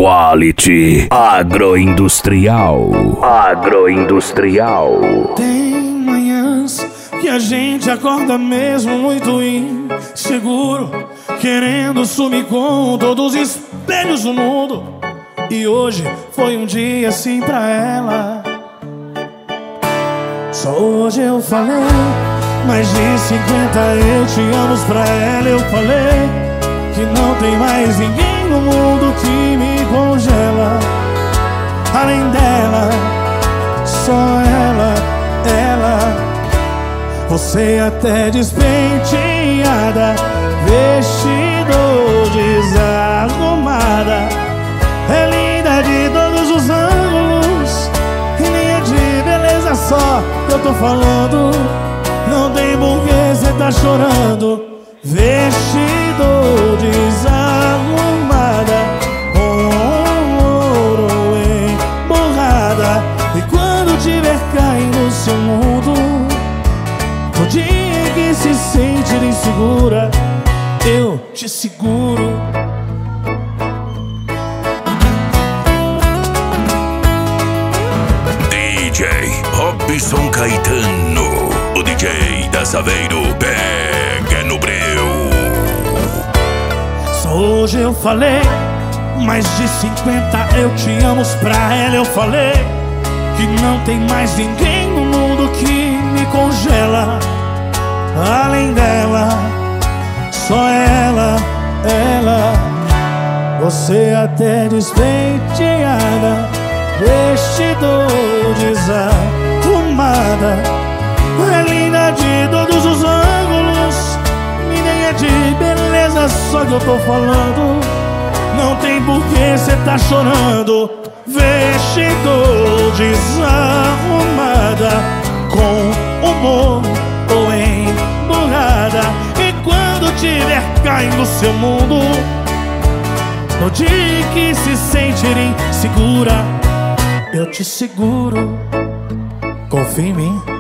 Quality Agroindustrial. Tem manhãs que a gente acorda mesmo muito inseguro, querendo sumir com todos os espelhos do mundo. E hoje foi um dia assim pra ela. Só hoje eu falei mais de 50 eu te amo pra ela. Eu falei que não tem mais ninguém no mundo que me congela. Além dela, só ela. Você até despenteada, vestido desarrumada, é linda de todos os ângulos, e nem é de beleza só que eu tô falando. Não tem porquê cê tá chorando. Vestido desarrumada, com ouro emborrada. E quando tiver caindo no seu mundo, no dia que se sentir insegura, eu te seguro. DJ Robson Caetano, o DJ da Saveiro, pega no breu. Só hoje eu falei mais de 50 eu te amo pra ela. Eu falei que não tem mais ninguém no mundo que me congela. Além dela, só ela. Você até despenteada, vestido desarrumada, é linda de todos os ângulos, e nem é de beleza só que eu tô falando. Não tem porquê cê tá chorando. Vestido desarrumada, com humor ou emburrada. E quando tiver caindo seu mundo, no dia que se sentir insegura, eu te seguro. Confia em mim.